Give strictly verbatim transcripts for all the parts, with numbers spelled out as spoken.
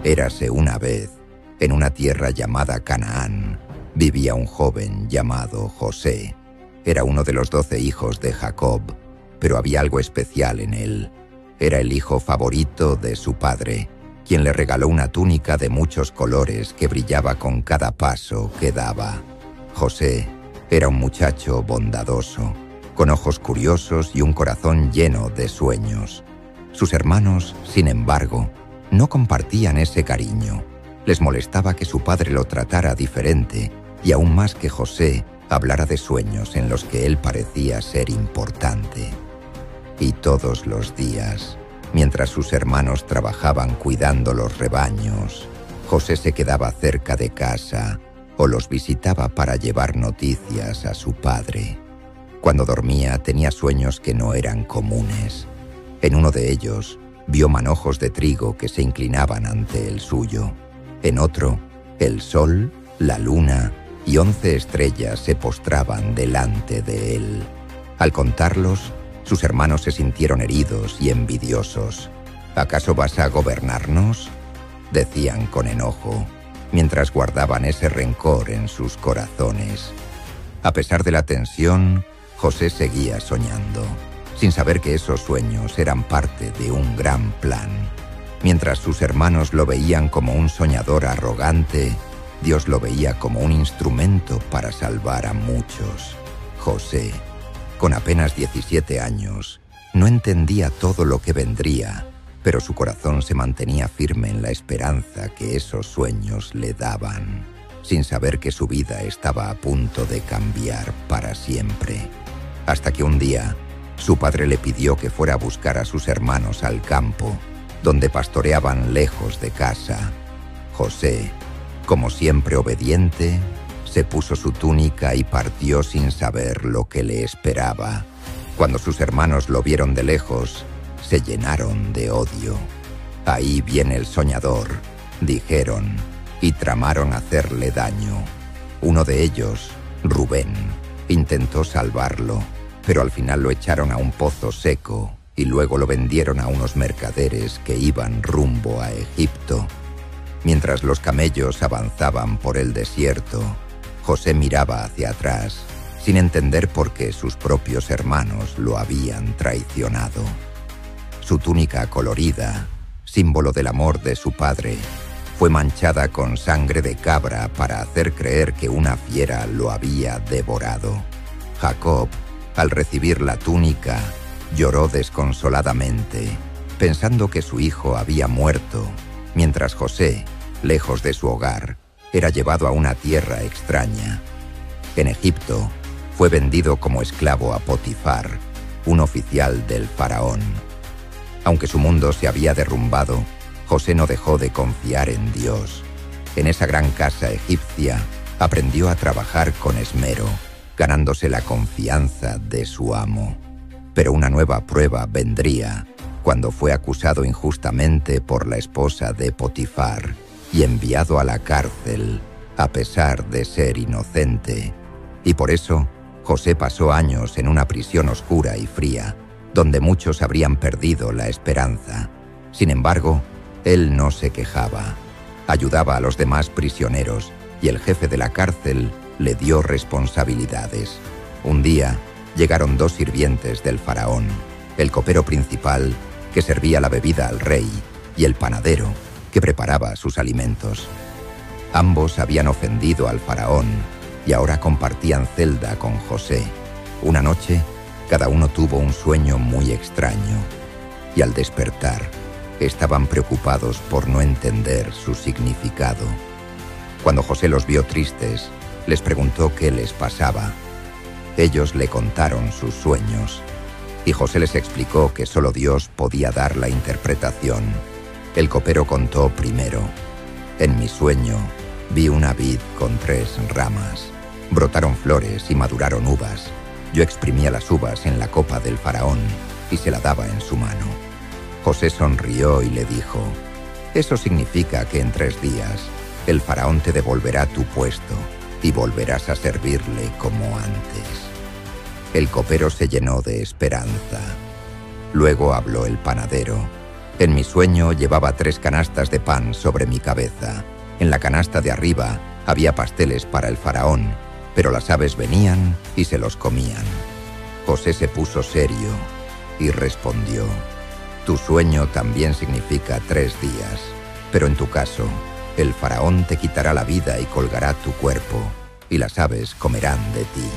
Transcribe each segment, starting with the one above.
Érase una vez, en una tierra llamada Canaán, vivía un joven llamado José. Era uno de los doce hijos de Jacob, pero había algo especial en él. Era el hijo favorito de su padre, quien le regaló una túnica de muchos colores que brillaba con cada paso que daba. José era un muchacho bondadoso, con ojos curiosos y un corazón lleno de sueños. Sus hermanos, sin embargo, no compartían ese cariño. Les molestaba que su padre lo tratara diferente y aún más que José hablara de sueños en los que él parecía ser importante. Y todos los días, mientras sus hermanos trabajaban cuidando los rebaños, José se quedaba cerca de casa o los visitaba para llevar noticias a su padre. Cuando dormía tenía sueños que no eran comunes. En uno de ellos vio manojos de trigo que se inclinaban ante el suyo. En otro, el sol, la luna y once estrellas se postraban delante de él. Al contarlos, sus hermanos se sintieron heridos y envidiosos. ¿Acaso vas a gobernarnos?, decían con enojo, mientras guardaban ese rencor en sus corazones. A pesar de la tensión, José seguía soñando, sin saber que esos sueños eran parte de un gran plan. Mientras sus hermanos lo veían como un soñador arrogante, Dios lo veía como un instrumento para salvar a muchos. José, con apenas diecisiete años, no entendía todo lo que vendría, pero su corazón se mantenía firme en la esperanza que esos sueños le daban, sin saber que su vida estaba a punto de cambiar para siempre. Hasta que un día, su padre le pidió que fuera a buscar a sus hermanos al campo, donde pastoreaban lejos de casa. José, como siempre obediente, se puso su túnica y partió sin saber lo que le esperaba. Cuando sus hermanos lo vieron de lejos, se llenaron de odio. «Ahí viene el soñador», dijeron, y tramaron hacerle daño. Uno de ellos, Rubén, intentó salvarlo, pero al final lo echaron a un pozo seco y luego lo vendieron a unos mercaderes que iban rumbo a Egipto. Mientras los camellos avanzaban por el desierto, José miraba hacia atrás, sin entender por qué sus propios hermanos lo habían traicionado. Su túnica colorida, símbolo del amor de su padre, fue manchada con sangre de cabra para hacer creer que una fiera lo había devorado. Jacob, al recibir la túnica, lloró desconsoladamente, pensando que su hijo había muerto, mientras José, lejos de su hogar, era llevado a una tierra extraña. En Egipto, fue vendido como esclavo a Potifar, un oficial del faraón. Aunque su mundo se había derrumbado, José no dejó de confiar en Dios. En esa gran casa egipcia, aprendió a trabajar con esmero, ganándose la confianza de su amo. Pero una nueva prueba vendría cuando fue acusado injustamente por la esposa de Potifar y enviado a la cárcel, a pesar de ser inocente. Y por eso, José pasó años en una prisión oscura y fría, donde muchos habrían perdido la esperanza. Sin embargo, él no se quejaba. Ayudaba a los demás prisioneros y el jefe de la cárcel le dio responsabilidades. Un día, llegaron dos sirvientes del faraón, el copero principal, que servía la bebida al rey, y el panadero, que preparaba sus alimentos. Ambos habían ofendido al faraón y ahora compartían celda con José. Una noche, cada uno tuvo un sueño muy extraño, y al despertar, estaban preocupados por no entender su significado. Cuando José los vio tristes, les preguntó qué les pasaba. Ellos le contaron sus sueños, y José les explicó que solo Dios podía dar la interpretación. El copero contó primero: «En mi sueño vi una vid con tres ramas. Brotaron flores y maduraron uvas. Yo exprimía las uvas en la copa del faraón y se la daba en su mano». José sonrió y le dijo: «Eso significa que en tres días el faraón te devolverá tu puesto y volverás a servirle como antes». El copero se llenó de esperanza. Luego habló el panadero: En mi sueño llevaba tres canastas de pan sobre mi cabeza. En la canasta de arriba había pasteles para el faraón, pero las aves venían y se los comían. José se puso serio y respondió: tu sueño también significa tres días, pero en tu caso, el faraón te quitará la vida y colgará tu cuerpo, y las aves comerán de ti.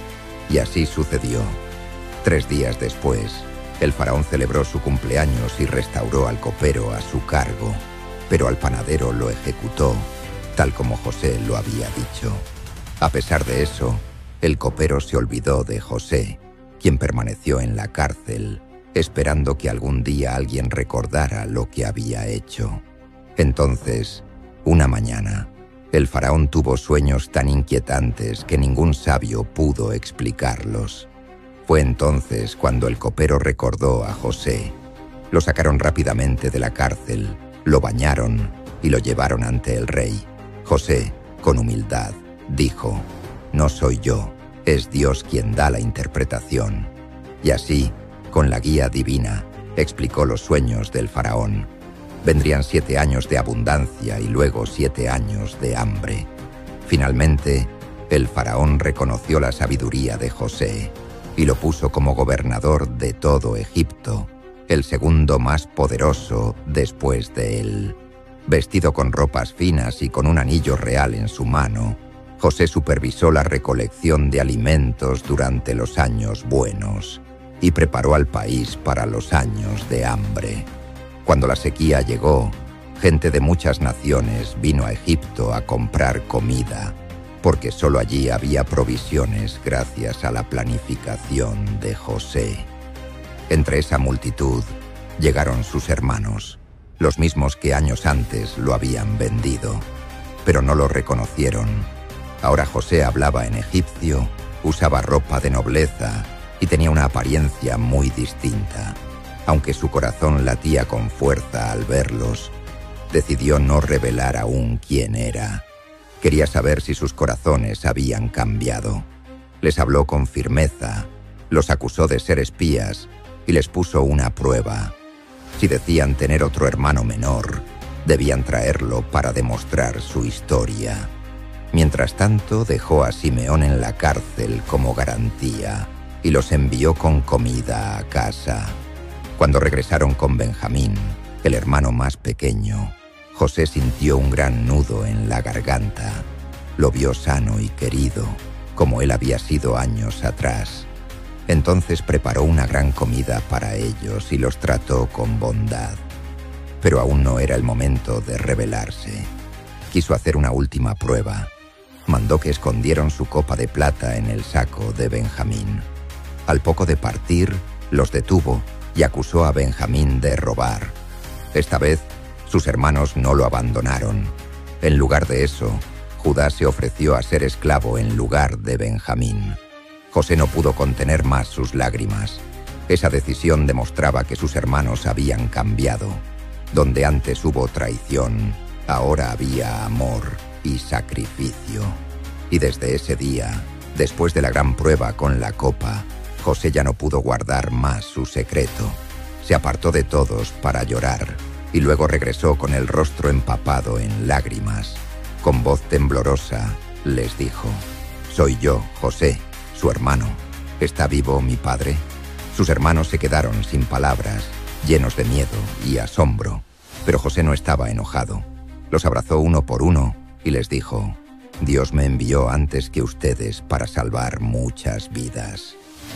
Y así sucedió. Tres días después, el faraón celebró su cumpleaños y restauró al copero a su cargo, pero al panadero lo ejecutó, tal como José lo había dicho. A pesar de eso, el copero se olvidó de José, quien permaneció en la cárcel, esperando que algún día alguien recordara lo que había hecho. Entonces, una mañana, el faraón tuvo sueños tan inquietantes que ningún sabio pudo explicarlos. Fue entonces cuando el copero recordó a José. Lo sacaron rápidamente de la cárcel, lo bañaron y lo llevaron ante el rey. José, con humildad, dijo: no soy yo, es Dios quien da la interpretación. Y así, con la guía divina, explicó los sueños del faraón. Vendrían siete años de abundancia y luego siete años de hambre. Finalmente, el faraón reconoció la sabiduría de José y lo puso como gobernador de todo Egipto, el segundo más poderoso después de él. Vestido con ropas finas y con un anillo real en su mano, José supervisó la recolección de alimentos durante los años buenos y preparó al país para los años de hambre. Cuando la sequía llegó, gente de muchas naciones vino a Egipto a comprar comida, porque solo allí había provisiones gracias a la planificación de José. Entre esa multitud llegaron sus hermanos, los mismos que años antes lo habían vendido, pero no lo reconocieron. Ahora José hablaba en egipcio, usaba ropa de nobleza y tenía una apariencia muy distinta. Aunque su corazón latía con fuerza al verlos, decidió no revelar aún quién era. Quería saber si sus corazones habían cambiado. Les habló con firmeza, los acusó de ser espías y les puso una prueba. Si decían tener otro hermano menor, debían traerlo para demostrar su historia. Mientras tanto, dejó a Simeón en la cárcel como garantía y los envió con comida a casa. Cuando regresaron con Benjamín, el hermano más pequeño, José sintió un gran nudo en la garganta. Lo vio sano y querido, como él había sido años atrás. Entonces preparó una gran comida para ellos y los trató con bondad. Pero aún no era el momento de rebelarse. Quiso hacer una última prueba. Mandó que escondieran su copa de plata en el saco de Benjamín. Al poco de partir, los detuvo y acusó a Benjamín de robar. Esta vez, sus hermanos no lo abandonaron. En lugar de eso, Judá se ofreció a ser esclavo en lugar de Benjamín. José no pudo contener más sus lágrimas. Esa decisión demostraba que sus hermanos habían cambiado. Donde antes hubo traición, ahora había amor y sacrificio. Y desde ese día, después de la gran prueba con la copa, José ya no pudo guardar más su secreto. Se apartó de todos para llorar y luego regresó con el rostro empapado en lágrimas. Con voz temblorosa les dijo: «Soy yo, José, su hermano. ¿Está vivo mi padre?». Sus hermanos se quedaron sin palabras, llenos de miedo y asombro, pero José no estaba enojado. Los abrazó uno por uno y les dijo: «Dios me envió antes que ustedes para salvar muchas vidas».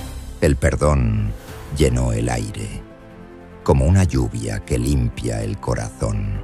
El perdón llenó el aire, como una lluvia que limpia el corazón.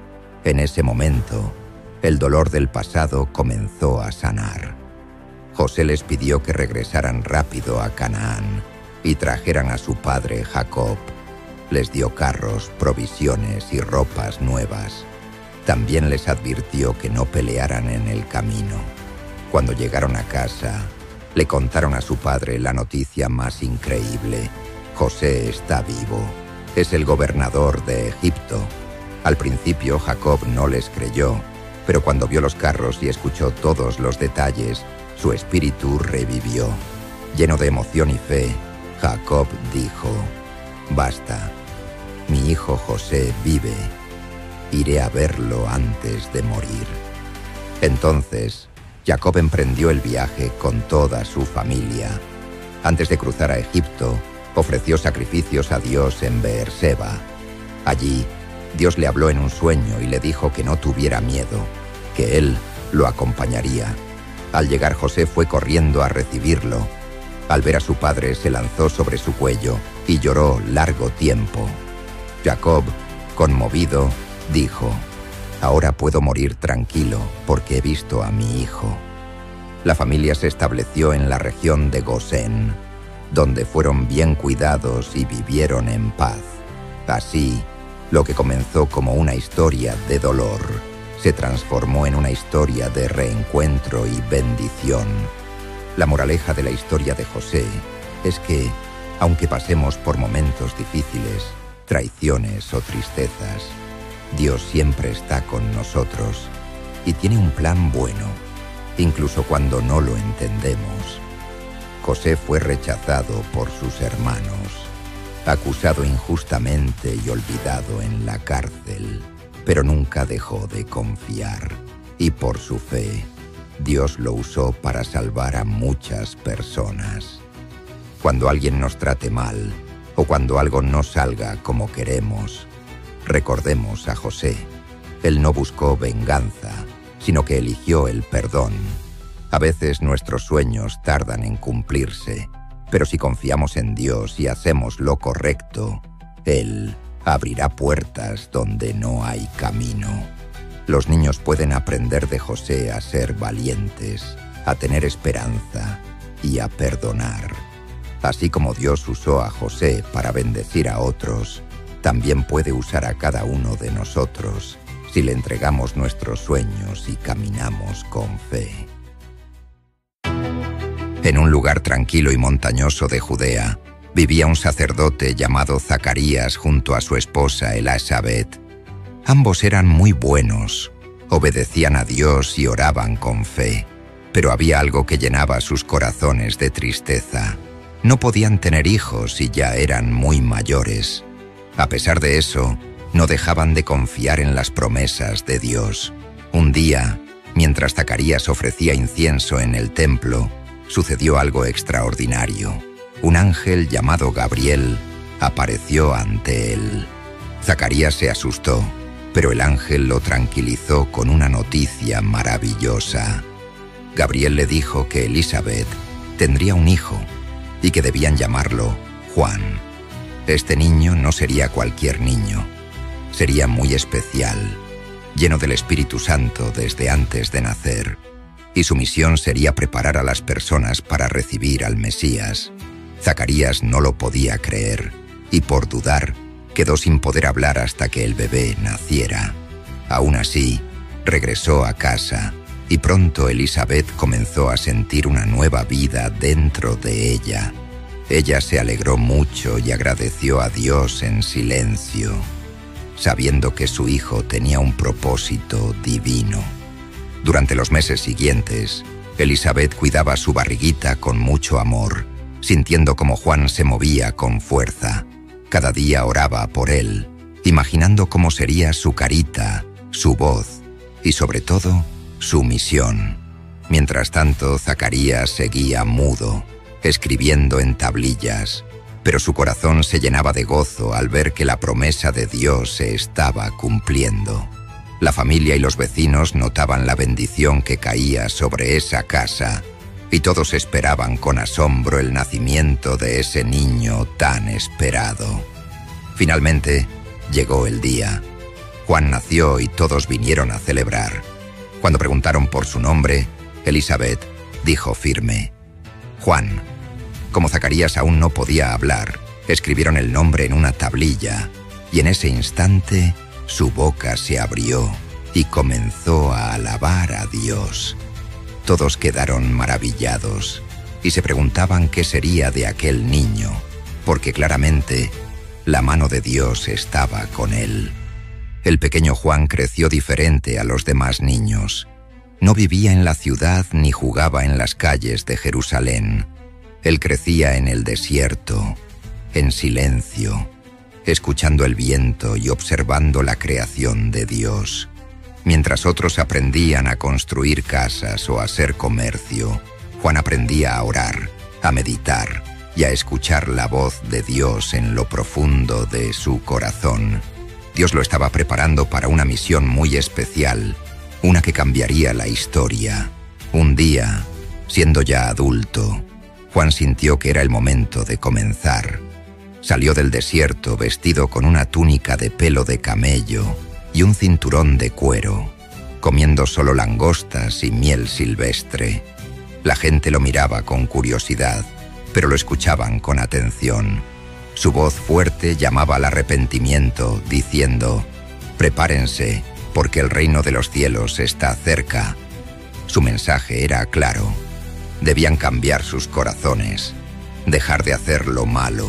En ese momento, el dolor del pasado comenzó a sanar. José les pidió que regresaran rápido a Canaán y trajeran a su padre Jacob. Les dio carros, provisiones y ropas nuevas. También les advirtió que no pelearan en el camino. Cuando llegaron a casa, le contaron a su padre la noticia más increíble: José está vivo. Es el gobernador de Egipto. Al principio Jacob no les creyó, pero cuando vio los carros y escuchó todos los detalles, su espíritu revivió. Lleno de emoción y fe, Jacob dijo: «Basta, mi hijo José vive. Iré a verlo antes de morir». Entonces, Jacob emprendió el viaje con toda su familia. Antes de cruzar a Egipto, ofreció sacrificios a Dios en Beerseba. Allí, Dios le habló en un sueño y le dijo que no tuviera miedo, que Él lo acompañaría. Al llegar, José fue corriendo a recibirlo. Al ver a su padre, se lanzó sobre su cuello y lloró largo tiempo. Jacob, conmovido, dijo: «Ahora puedo morir tranquilo porque he visto a mi hijo». La familia se estableció en la región de Gosén, donde fueron bien cuidados y vivieron en paz. Así, lo que comenzó como una historia de dolor se transformó en una historia de reencuentro y bendición. La moraleja de la historia de José es que, aunque pasemos por momentos difíciles, traiciones o tristezas, Dios siempre está con nosotros y tiene un plan bueno, incluso cuando no lo entendemos. José fue rechazado por sus hermanos, acusado injustamente y olvidado en la cárcel, pero nunca dejó de confiar, y por su fe, Dios lo usó para salvar a muchas personas. Cuando alguien nos trate mal, o cuando algo no salga como queremos, recordemos a José. Él no buscó venganza, sino que eligió el perdón. A veces nuestros sueños tardan en cumplirse, pero si confiamos en Dios y hacemos lo correcto, Él abrirá puertas donde no hay camino. Los niños pueden aprender de José a ser valientes, a tener esperanza y a perdonar. Así como Dios usó a José para bendecir a otros, también puede usar a cada uno de nosotros si le entregamos nuestros sueños y caminamos con fe. En un lugar tranquilo y montañoso de Judea, vivía un sacerdote llamado Zacarías junto a su esposa Elisabet. Ambos eran muy buenos, obedecían a Dios y oraban con fe, pero había algo que llenaba sus corazones de tristeza. No podían tener hijos y ya eran muy mayores. A pesar de eso, no dejaban de confiar en las promesas de Dios. Un día, mientras Zacarías ofrecía incienso en el templo, sucedió algo extraordinario. Un ángel llamado Gabriel apareció ante él. Zacarías se asustó, pero el ángel lo tranquilizó con una noticia maravillosa. Gabriel le dijo que Elisabet tendría un hijo y que debían llamarlo Juan. Este niño no sería cualquier niño, sería muy especial, lleno del Espíritu Santo desde antes de nacer, y su misión sería preparar a las personas para recibir al Mesías. Zacarías no lo podía creer, y por dudar, quedó sin poder hablar hasta que el bebé naciera. Aún así, regresó a casa, y pronto Elisabet comenzó a sentir una nueva vida dentro de ella. Ella se alegró mucho y agradeció a Dios en silencio, sabiendo que su hijo tenía un propósito divino. Durante los meses siguientes, Elisabet cuidaba su barriguita con mucho amor, sintiendo cómo Juan se movía con fuerza. Cada día oraba por él, imaginando cómo sería su carita, su voz y, sobre todo, su misión. Mientras tanto, Zacarías seguía mudo, escribiendo en tablillas, pero su corazón se llenaba de gozo al ver que la promesa de Dios se estaba cumpliendo. La familia y los vecinos notaban la bendición que caía sobre esa casa, y todos esperaban con asombro el nacimiento de ese niño tan esperado. Finalmente, llegó el día. Juan nació y todos vinieron a celebrar. Cuando preguntaron por su nombre, Elisabet dijo firme: Juan. Como Zacarías aún no podía hablar, escribieron el nombre en una tablilla, y en ese instante su boca se abrió y comenzó a alabar a Dios. Todos quedaron maravillados y se preguntaban qué sería de aquel niño, porque claramente la mano de Dios estaba con él. El pequeño Juan creció diferente a los demás niños. No vivía en la ciudad ni jugaba en las calles de Jerusalén. Él crecía en el desierto, en silencio, escuchando el viento y observando la creación de Dios. Mientras otros aprendían a construir casas o a hacer comercio, Juan aprendía a orar, a meditar y a escuchar la voz de Dios en lo profundo de su corazón. Dios lo estaba preparando para una misión muy especial, una que cambiaría la historia. Un día, siendo ya adulto, Juan sintió que era el momento de comenzar. Salió del desierto vestido con una túnica de pelo de camello y un cinturón de cuero, comiendo solo langostas y miel silvestre. La gente lo miraba con curiosidad, pero lo escuchaban con atención. Su voz fuerte llamaba al arrepentimiento, diciendo: «Prepárense, porque el reino de los cielos está cerca». Su mensaje era claro. Debían cambiar sus corazones, dejar de hacer lo malo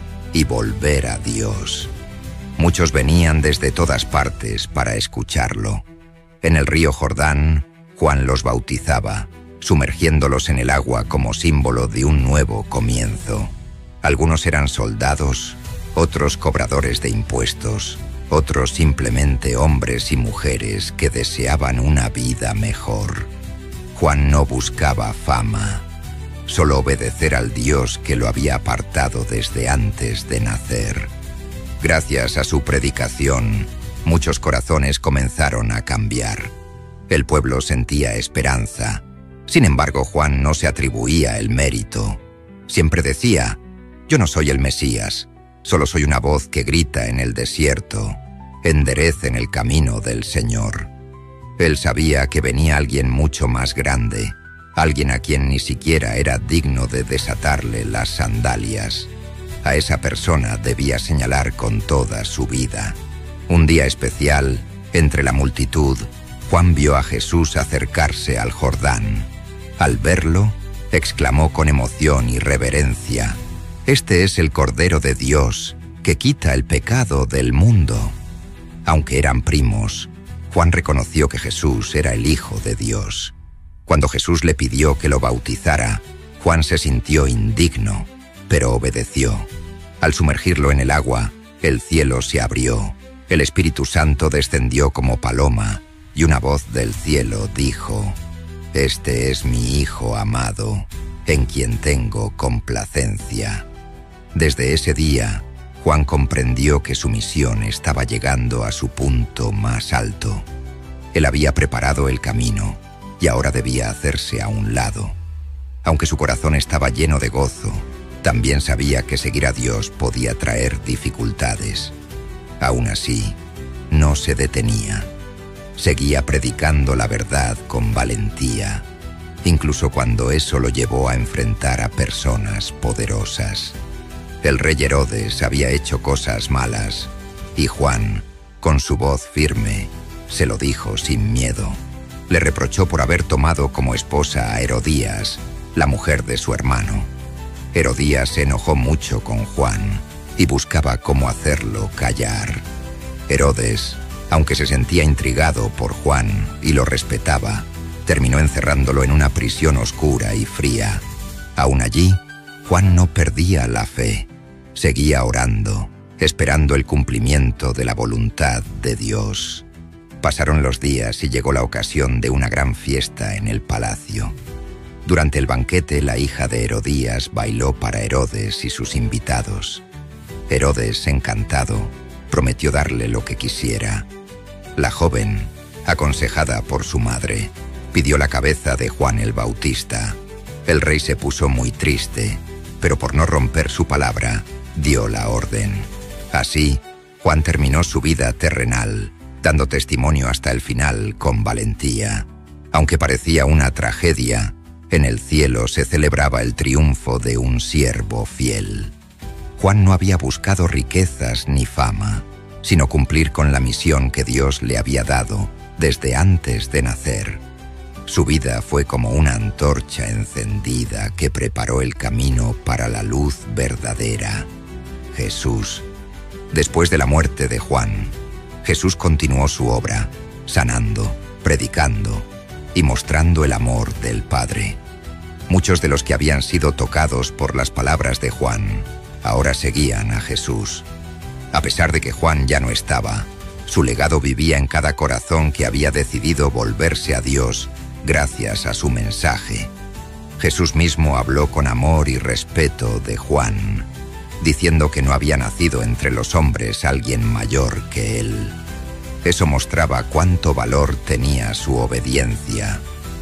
y volver a Dios. Muchos venían desde todas partes para escucharlo. En el río Jordán, Juan los bautizaba, sumergiéndolos en el agua como símbolo de un nuevo comienzo. Algunos eran soldados, otros cobradores de impuestos, otros simplemente hombres y mujeres que deseaban una vida mejor. Juan no buscaba fama, solo obedecer al Dios que lo había apartado desde antes de nacer. Gracias a su predicación, muchos corazones comenzaron a cambiar. El pueblo sentía esperanza. Sin embargo, Juan no se atribuía el mérito. Siempre decía: «Yo no soy el Mesías, solo soy una voz que grita en el desierto, enderecen el camino del Señor». Él sabía que venía alguien mucho más grande, alguien a quien ni siquiera era digno de desatarle las sandalias. A esa persona debía señalar con toda su vida. Un día especial, entre la multitud, Juan vio a Jesús acercarse al Jordán. Al verlo, exclamó con emoción y reverencia: «Este es el Cordero de Dios, que quita el pecado del mundo». Aunque eran primos, Juan reconoció que Jesús era el Hijo de Dios. Cuando Jesús le pidió que lo bautizara, Juan se sintió indigno, pero obedeció. Al sumergirlo en el agua, el cielo se abrió, el Espíritu Santo descendió como paloma, y una voz del cielo dijo: «Este es mi Hijo amado, en quien tengo complacencia». Desde ese día, Juan comprendió que su misión estaba llegando a su punto más alto. Él había preparado el camino y ahora debía hacerse a un lado. Aunque su corazón estaba lleno de gozo, también sabía que seguir a Dios podía traer dificultades. Aún así, no se detenía. Seguía predicando la verdad con valentía, incluso cuando eso lo llevó a enfrentar a personas poderosas. El rey Herodes había hecho cosas malas, y Juan, con su voz firme, se lo dijo sin miedo. Le reprochó por haber tomado como esposa a Herodías, la mujer de su hermano. Herodías se enojó mucho con Juan y buscaba cómo hacerlo callar. Herodes, aunque se sentía intrigado por Juan y lo respetaba, terminó encerrándolo en una prisión oscura y fría. Aún allí, Juan no perdía la fe. Seguía orando, esperando el cumplimiento de la voluntad de Dios. Pasaron los días y llegó la ocasión de una gran fiesta en el palacio. Durante el banquete, la hija de Herodías bailó para Herodes y sus invitados. Herodes, encantado, prometió darle lo que quisiera. La joven, aconsejada por su madre, pidió la cabeza de Juan el Bautista. El rey se puso muy triste, pero por no romper su palabra, dio la orden. Así, Juan terminó su vida terrenal, dando testimonio hasta el final con valentía. Aunque parecía una tragedia, en el cielo se celebraba el triunfo de un siervo fiel. Juan no había buscado riquezas ni fama, sino cumplir con la misión que Dios le había dado desde antes de nacer. Su vida fue como una antorcha encendida que preparó el camino para la luz verdadera, Jesús. Después de la muerte de Juan, Jesús continuó su obra, sanando, predicando y mostrando el amor del Padre. Muchos de los que habían sido tocados por las palabras de Juan ahora seguían a Jesús. A pesar de que Juan ya no estaba, su legado vivía en cada corazón que había decidido volverse a Dios gracias a su mensaje. Jesús mismo habló con amor y respeto de Juan, diciendo que no había nacido entre los hombres alguien mayor que él. Eso mostraba cuánto valor tenía su obediencia.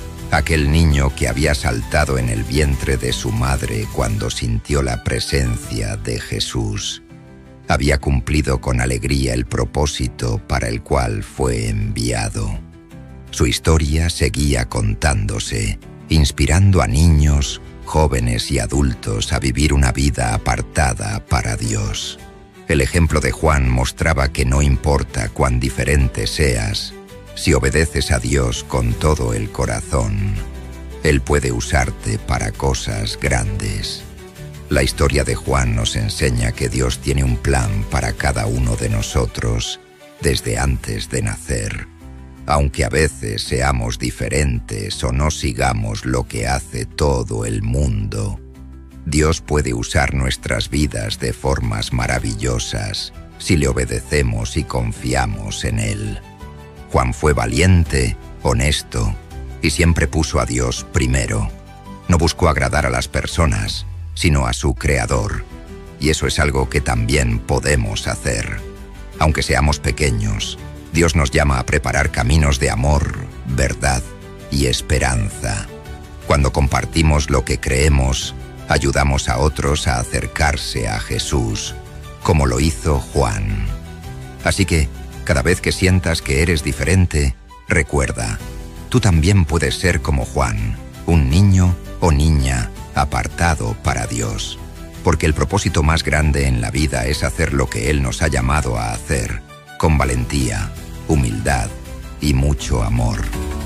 Aquel niño que había saltado en el vientre de su madre cuando sintió la presencia de Jesús, había cumplido con alegría el propósito para el cual fue enviado. Su historia seguía contándose, inspirando a niños, jóvenes y adultos a vivir una vida apartada para Dios. El ejemplo de Juan mostraba que no importa cuán diferente seas, si obedeces a Dios con todo el corazón, Él puede usarte para cosas grandes. La historia de Juan nos enseña que Dios tiene un plan para cada uno de nosotros desde antes de nacer. Aunque a veces seamos diferentes o no sigamos lo que hace todo el mundo, Dios puede usar nuestras vidas de formas maravillosas si le obedecemos y confiamos en Él. Juan fue valiente, honesto y siempre puso a Dios primero. No buscó agradar a las personas, sino a su Creador. Y eso es algo que también podemos hacer. Aunque seamos pequeños, Dios nos llama a preparar caminos de amor, verdad y esperanza. Cuando compartimos lo que creemos, ayudamos a otros a acercarse a Jesús, como lo hizo Juan. Así que, cada vez que sientas que eres diferente, recuerda, tú también puedes ser como Juan, un niño o niña apartado para Dios. Porque el propósito más grande en la vida es hacer lo que Él nos ha llamado a hacer, con valentía, humildad y mucho amor.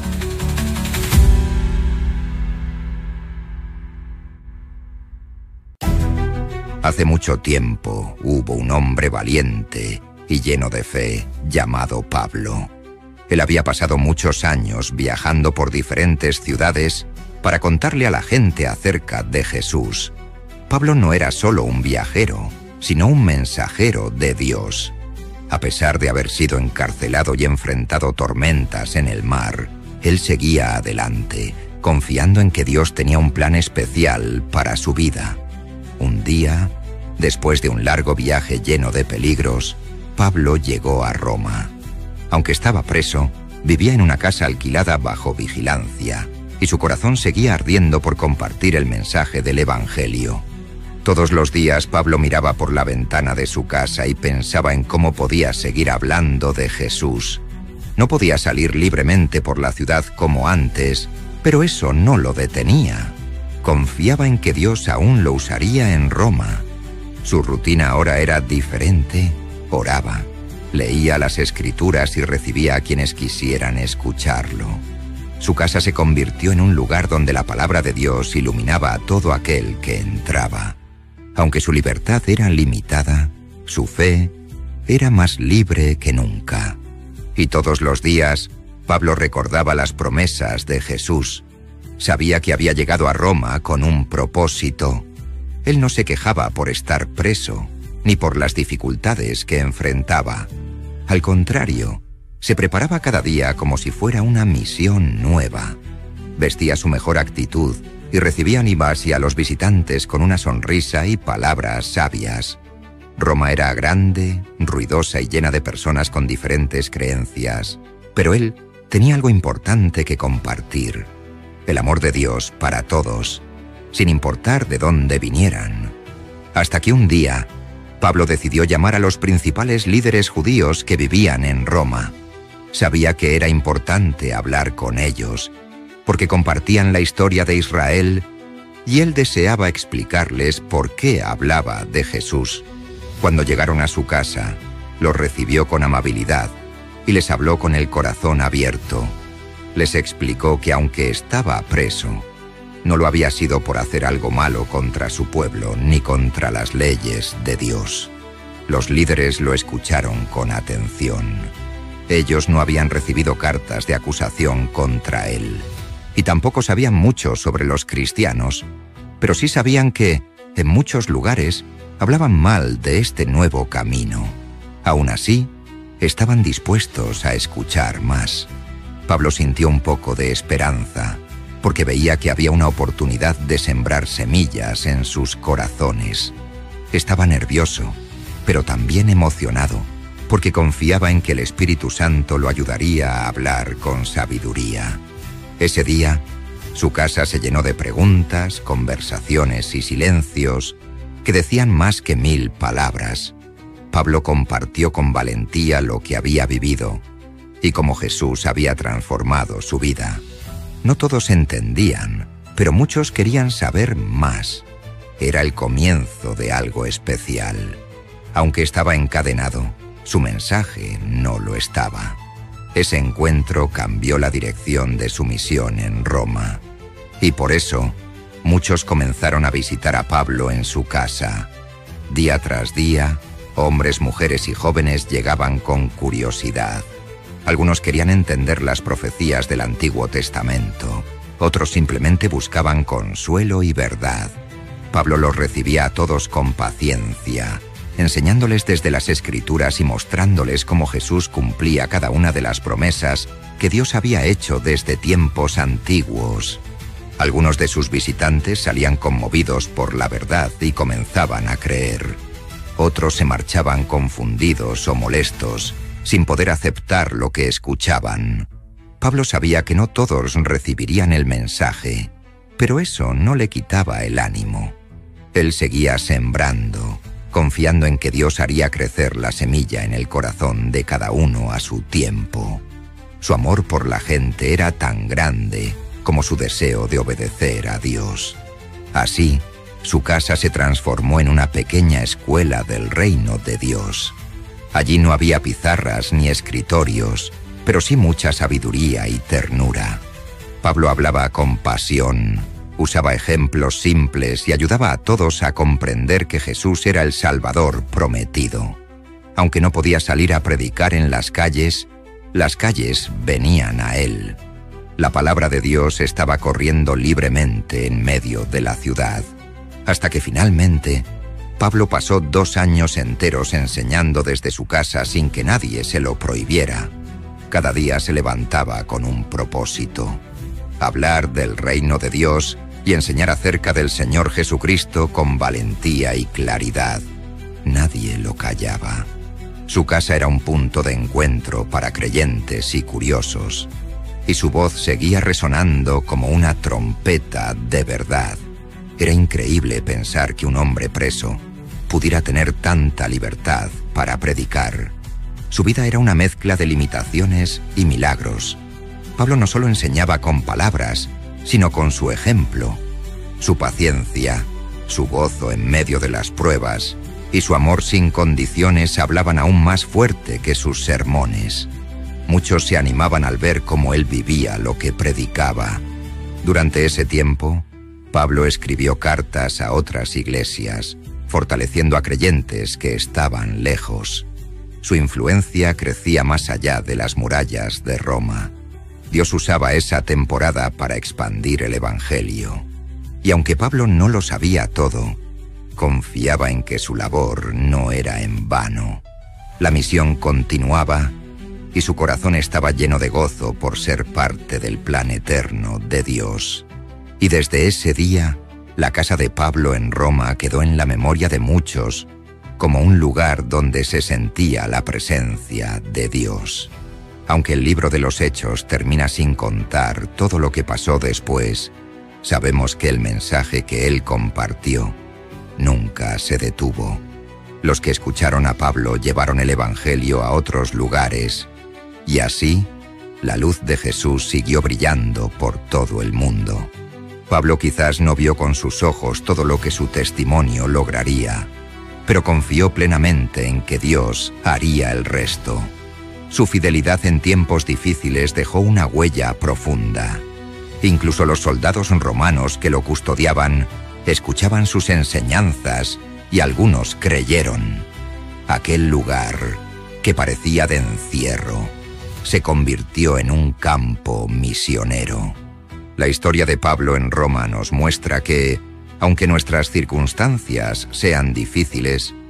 Hace mucho tiempo hubo un hombre valiente y lleno de fe llamado Pablo. Él había pasado muchos años viajando por diferentes ciudades para contarle a la gente acerca de Jesús. Pablo no era solo un viajero, sino un mensajero de Dios. A pesar de haber sido encarcelado y enfrentado tormentas en el mar, él seguía adelante, confiando en que Dios tenía un plan especial para su vida. Un día, después de un largo viaje lleno de peligros, Pablo llegó a Roma. Aunque estaba preso, vivía en una casa alquilada bajo vigilancia, y su corazón seguía ardiendo por compartir el mensaje del Evangelio. Todos los días Pablo miraba por la ventana de su casa y pensaba en cómo podía seguir hablando de Jesús. No podía salir libremente por la ciudad como antes, pero eso no lo detenía. Confiaba en que Dios aún lo usaría en Roma. Su rutina ahora era diferente. Oraba, leía las Escrituras y recibía a quienes quisieran escucharlo. Su casa se convirtió en un lugar donde la palabra de Dios iluminaba a todo aquel que entraba. Aunque su libertad era limitada, su fe era más libre que nunca. Y todos los días, Pablo recordaba las promesas de Jesús. Sabía que había llegado a Roma con un propósito. Él no se quejaba por estar preso, ni por las dificultades que enfrentaba. Al contrario, se preparaba cada día como si fuera una misión nueva. Vestía su mejor actitud y recibía a Nibas y a los visitantes con una sonrisa y palabras sabias. Roma era grande, ruidosa y llena de personas con diferentes creencias, pero él tenía algo importante que compartir: el amor de Dios para todos, sin importar de dónde vinieran. Hasta que un día, Pablo decidió llamar a los principales líderes judíos que vivían en Roma. Sabía que era importante hablar con ellos, porque compartían la historia de Israel, y él deseaba explicarles por qué hablaba de Jesús. Cuando llegaron a su casa, los recibió con amabilidad y les habló con el corazón abierto. Les explicó que aunque estaba preso, no lo había sido por hacer algo malo contra su pueblo ni contra las leyes de Dios. Los líderes lo escucharon con atención. Ellos no habían recibido cartas de acusación contra él, y tampoco sabían mucho sobre los cristianos, pero sí sabían que, en muchos lugares, hablaban mal de este nuevo camino. Aún así, estaban dispuestos a escuchar más. Pablo sintió un poco de esperanza, porque veía que había una oportunidad de sembrar semillas en sus corazones. Estaba nervioso, pero también emocionado, porque confiaba en que el Espíritu Santo lo ayudaría a hablar con sabiduría. Ese día, su casa se llenó de preguntas, conversaciones y silencios que decían más que mil palabras. Pablo compartió con valentía lo que había vivido y cómo Jesús había transformado su vida. No todos entendían, pero muchos querían saber más. Era el comienzo de algo especial. Aunque estaba encadenado, su mensaje no lo estaba. Ese encuentro cambió la dirección de su misión en Roma. Y por eso, muchos comenzaron a visitar a Pablo en su casa. Día tras día, hombres, mujeres y jóvenes llegaban con curiosidad. Algunos querían entender las profecías del Antiguo Testamento. Otros simplemente buscaban consuelo y verdad. Pablo los recibía a todos con paciencia, enseñándoles desde las Escrituras y mostrándoles cómo Jesús cumplía cada una de las promesas que Dios había hecho desde tiempos antiguos. Algunos de sus visitantes salían conmovidos por la verdad y comenzaban a creer. Otros se marchaban confundidos o molestos, sin poder aceptar lo que escuchaban. Pablo sabía que no todos recibirían el mensaje, pero eso no le quitaba el ánimo. Él seguía sembrando, confiando en que Dios haría crecer la semilla en el corazón de cada uno a su tiempo. Su amor por la gente era tan grande como su deseo de obedecer a Dios. Así, su casa se transformó en una pequeña escuela del reino de Dios. Allí no había pizarras ni escritorios, pero sí mucha sabiduría y ternura. Pablo hablaba con pasión, usaba ejemplos simples y ayudaba a todos a comprender que Jesús era el Salvador prometido. Aunque no podía salir a predicar en las calles, las calles venían a él. La palabra de Dios estaba corriendo libremente en medio de la ciudad, hasta que finalmente Pablo pasó dos años enteros enseñando desde su casa sin que nadie se lo prohibiera. Cada día se levantaba con un propósito: hablar del reino de Dios y enseñar acerca del Señor Jesucristo con valentía y claridad. Nadie lo callaba. Su casa era un punto de encuentro para creyentes y curiosos, y su voz seguía resonando como una trompeta de verdad. Era increíble pensar que un hombre preso pudiera tener tanta libertad para predicar. Su vida era una mezcla de limitaciones y milagros. Pablo no solo enseñaba con palabras, sino con su ejemplo. Su paciencia, su gozo en medio de las pruebas y su amor sin condiciones hablaban aún más fuerte que sus sermones. Muchos se animaban al ver cómo él vivía lo que predicaba. Durante ese tiempo, Pablo escribió cartas a otras iglesias, fortaleciendo a creyentes que estaban lejos. Su influencia crecía más allá de las murallas de Roma. Dios usaba esa temporada para expandir el Evangelio. Y aunque Pablo no lo sabía todo, confiaba en que su labor no era en vano. La misión continuaba y su corazón estaba lleno de gozo por ser parte del plan eterno de Dios. Y desde ese día, la casa de Pablo en Roma quedó en la memoria de muchos como un lugar donde se sentía la presencia de Dios. Aunque el libro de los Hechos termina sin contar todo lo que pasó después, sabemos que el mensaje que él compartió nunca se detuvo. Los que escucharon a Pablo llevaron el Evangelio a otros lugares, y así la luz de Jesús siguió brillando por todo el mundo. Pablo quizás no vio con sus ojos todo lo que su testimonio lograría, pero confió plenamente en que Dios haría el resto. Su fidelidad en tiempos difíciles dejó una huella profunda. Incluso los soldados romanos que lo custodiaban escuchaban sus enseñanzas y algunos creyeron. Aquel lugar, que parecía de encierro, se convirtió en un campo misionero. La historia de Pablo en Roma nos muestra que, aunque nuestras circunstancias sean difíciles,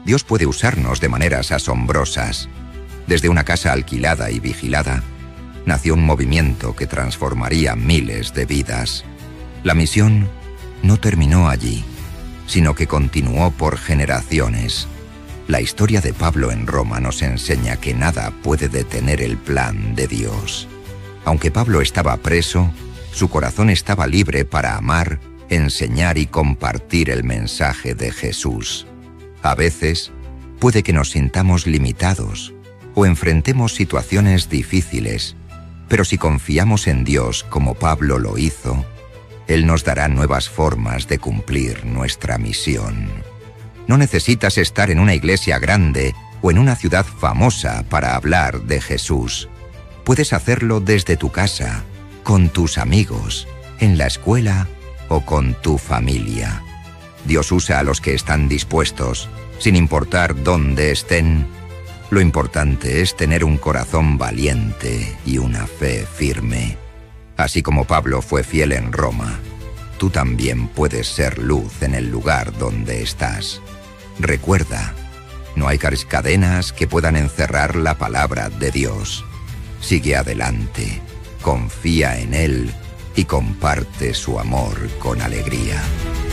Dios puede usarnos de maneras asombrosas. Desde una casa alquilada y vigilada, nació un movimiento que transformaría miles de vidas. La misión no terminó allí, sino que continuó por generaciones. La historia de Pablo en Roma nos enseña que nada puede detener el plan de Dios. Aunque Pablo estaba preso, su corazón estaba libre para amar, enseñar y compartir el mensaje de Jesús. A veces, puede que nos sintamos limitados o enfrentemos situaciones difíciles, pero si confiamos en Dios como Pablo lo hizo, Él nos dará nuevas formas de cumplir nuestra misión. No necesitas estar en una iglesia grande o en una ciudad famosa para hablar de Jesús. Puedes hacerlo desde tu casa, con tus amigos, en la escuela o con tu familia. Dios usa a los que están dispuestos, sin importar dónde estén. Lo importante es tener un corazón valiente y una fe firme. Así como Pablo fue fiel en Roma, tú también puedes ser luz en el lugar donde estás. Recuerda, no hay cadenas que puedan encerrar la palabra de Dios. Sigue adelante, confía en Él y comparte su amor con alegría.